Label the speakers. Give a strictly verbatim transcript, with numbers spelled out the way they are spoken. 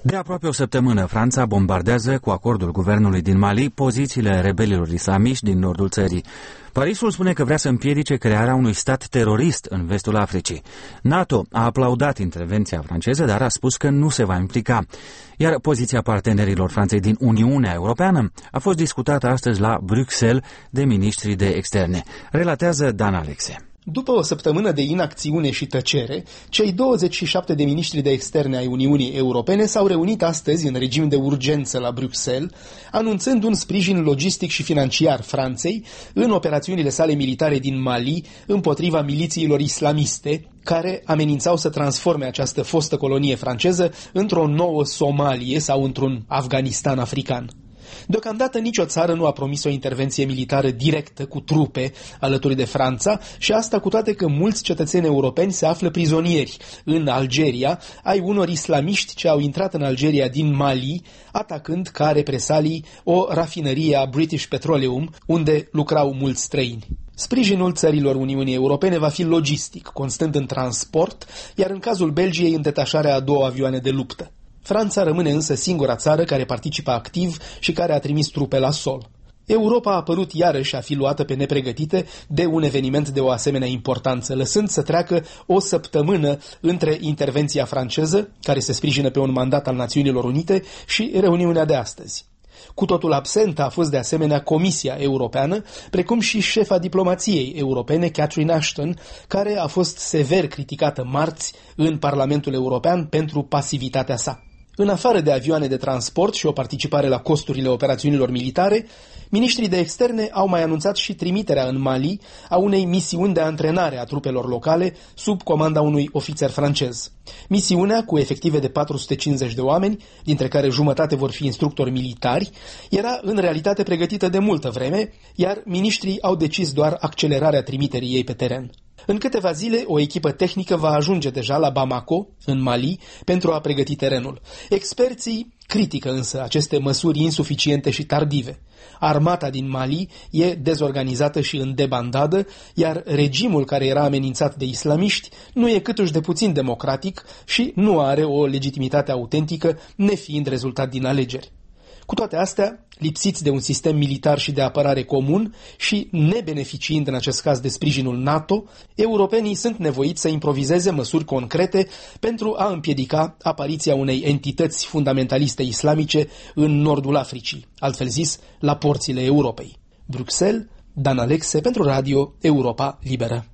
Speaker 1: De aproape o săptămână, Franța bombardează, cu acordul guvernului din Mali, pozițiile rebelilor islamiști din nordul țării. Parisul spune că vrea să împiedice crearea unui stat terorist în vestul Africii. NATO a aplaudat intervenția franceză, dar a spus că nu se va implica. Iar poziția partenerilor Franței din Uniunea Europeană a fost discutată astăzi la Bruxelles de miniștrii de externe. Relatează Dan Alexe.
Speaker 2: După o săptămână de inacțiune și tăcere, cei douăzeci și șapte de miniștri de externe ai Uniunii Europene s-au reunit astăzi în regim de urgență la Bruxelles, anunțând un sprijin logistic și financiar Franței în operațiunile sale militare din Mali împotriva milițiilor islamiste, care amenințau să transforme această fostă colonie franceză într-o nouă Somalie sau într-un Afganistan african. Deocamdată nicio țară nu a promis o intervenție militară directă cu trupe alături de Franța și asta cu toate că mulți cetățeni europeni se află prizonieri în Algeria ai unor islamiști ce au intrat în Algeria din Mali, atacând ca represalii o rafinărie a British Petroleum, unde lucrau mulți străini. Sprijinul țărilor Uniunii Europene va fi logistic, constând în transport, iar în cazul Belgiei în detașarea a două avioane de luptă. Franța rămâne însă singura țară care participă activ și care a trimis trupe la sol. Europa a părut iarăși a fi luată pe nepregătite de un eveniment de o asemenea importanță, lăsând să treacă o săptămână între intervenția franceză, care se sprijină pe un mandat al Națiunilor Unite, și reuniunea de astăzi. Cu totul absentă a fost de asemenea Comisia Europeană, precum și șefa diplomației europene, Catherine Ashton, care a fost sever criticată marți în Parlamentul European pentru pasivitatea sa. În afară de avioane de transport și o participare la costurile operațiunilor militare, miniștrii de externe au mai anunțat și trimiterea în Mali a unei misiuni de antrenare a trupelor locale sub comanda unui ofițer francez. Misiunea, cu efective de patru sute cincizeci de oameni, dintre care jumătate vor fi instructori militari, era în realitate pregătită de multă vreme, iar miniștrii au decis doar accelerarea trimiterii ei pe teren. În câteva zile, o echipă tehnică va ajunge deja la Bamako, în Mali, pentru a pregăti terenul. Experții critică însă aceste măsuri insuficiente și tardive. Armata din Mali e dezorganizată și în debandadă, iar regimul care era amenințat de islamiști nu e câtuși de puțin democratic și nu are o legitimitate autentică, nefiind rezultat din alegeri. Cu toate astea, lipsiți de un sistem militar și de apărare comun și nebeneficiind în acest caz de sprijinul NATO, europenii sunt nevoiți să improvizeze măsuri concrete pentru a împiedica apariția unei entități fundamentaliste islamice în nordul Africii, altfel zis, la porțile Europei. Bruxelles, Dan Alexe pentru Radio Europa Liberă.